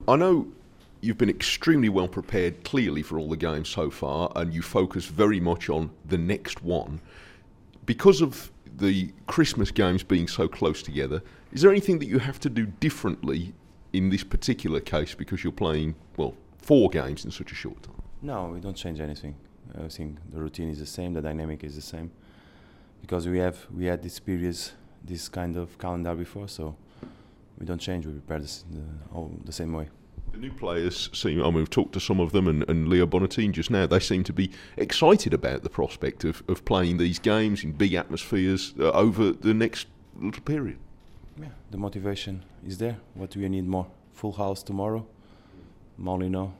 I know you've been extremely well prepared, clearly, for all the games so far, and you focus very much on the next one. Because of the Christmas games being so close together, is there anything that you have to do differently in this particular case because you're playing, well, 4 games in such a short time? No, we don't change anything. I think the routine is the same, the dynamic is the same, because we had this period, this kind of calendar before, so we don't change. We prepare the same way. The new players seem, we've talked to some of them, and Leo Bonatine just now, they seem to be excited about the prospect of playing these games in big atmospheres over the next little period. Yeah, the motivation is there. What do we need more? Full house tomorrow, Molino.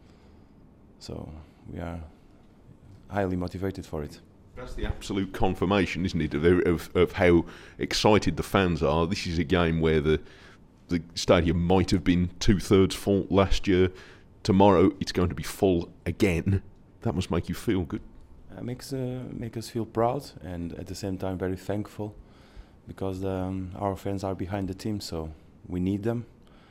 So we are highly motivated for it. That's the absolute confirmation, isn't it, of how excited the fans are. This is a game where the stadium might have been 2/3 full last year. Tomorrow it's going to be full again. That must make you feel good. Make us feel proud and at the same time very thankful, because our fans are behind the team, so we need them.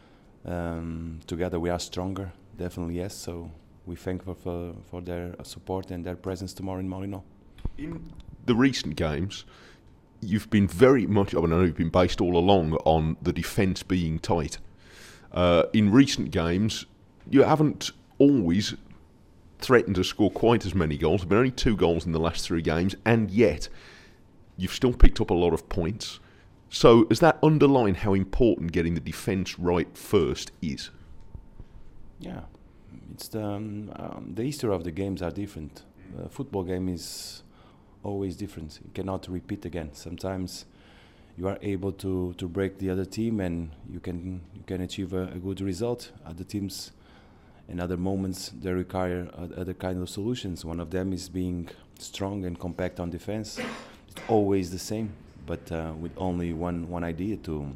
Together we are stronger, definitely, yes. So we're thankful for their support and their presence tomorrow in Molino. In the recent games, you've been very much, I know you've been based all along on the defence being tight. In recent games, you haven't always threatened to score quite as many goals. There have been only 2 goals in the last 3 games, and yet you've still picked up a lot of points. So does that underline how important getting the defence right first is? Yeah, it's the history of the games are different. The football game is always different. You cannot repeat again. Sometimes you are able to break the other team and you can achieve a good result. Other teams, in other moments, they require other kind of solutions. One of them is being strong and compact on defense. It's always the same, but with only one idea,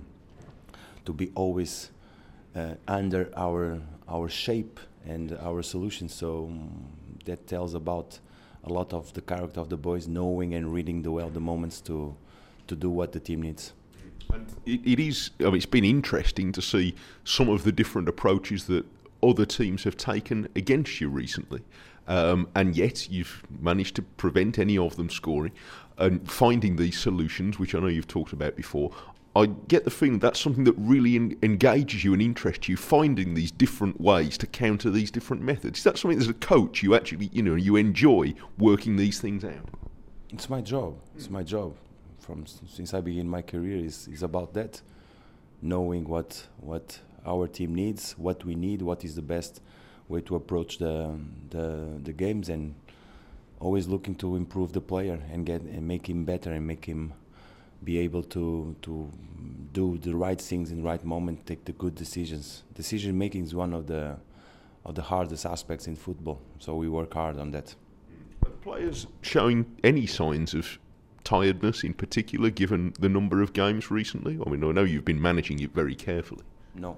to be always under our shape and our solutions. So that tells about a lot of the character of the boys, knowing and reading the moments to do what the team needs. And it is, it's been interesting to see some of the different approaches that other teams have taken against you recently. And yet you've managed to prevent any of them scoring and finding these solutions, which I know you've talked about before. I get the feeling that's something that really engages you and interests you, finding these different ways to counter these different methods. Is that something as a coach you actually, you enjoy working these things out? It's my job. It's my job. Since I began my career, is about that, knowing what our team needs, what we need, what is the best way to approach the games, and always looking to improve the player and make him better and make him be able to do the right things in the right moment, take the good decisions. Decision making is one of the hardest aspects in football, so we work hard on that. Are players showing any signs of tiredness in particular, given the number of games recently? I mean, I know you've been managing it very carefully. No.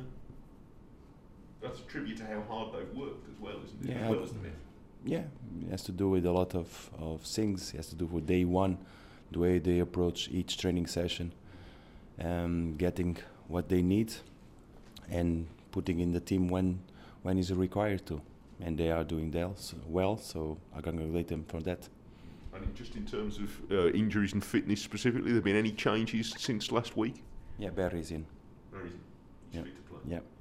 That's a tribute to how hard they've worked as well, isn't it? Yeah, as well as the men. Yeah, it has to do with a lot of things. It has to do with day one, the way they approach each training session, getting what they need and putting in the team when is required to. And they are doing that well, so I congratulate them for that. And just in terms of injuries and fitness specifically, have there been any changes since last week? Yeah, Barry's in. Barry's in. Yeah. Fit to play. Yeah.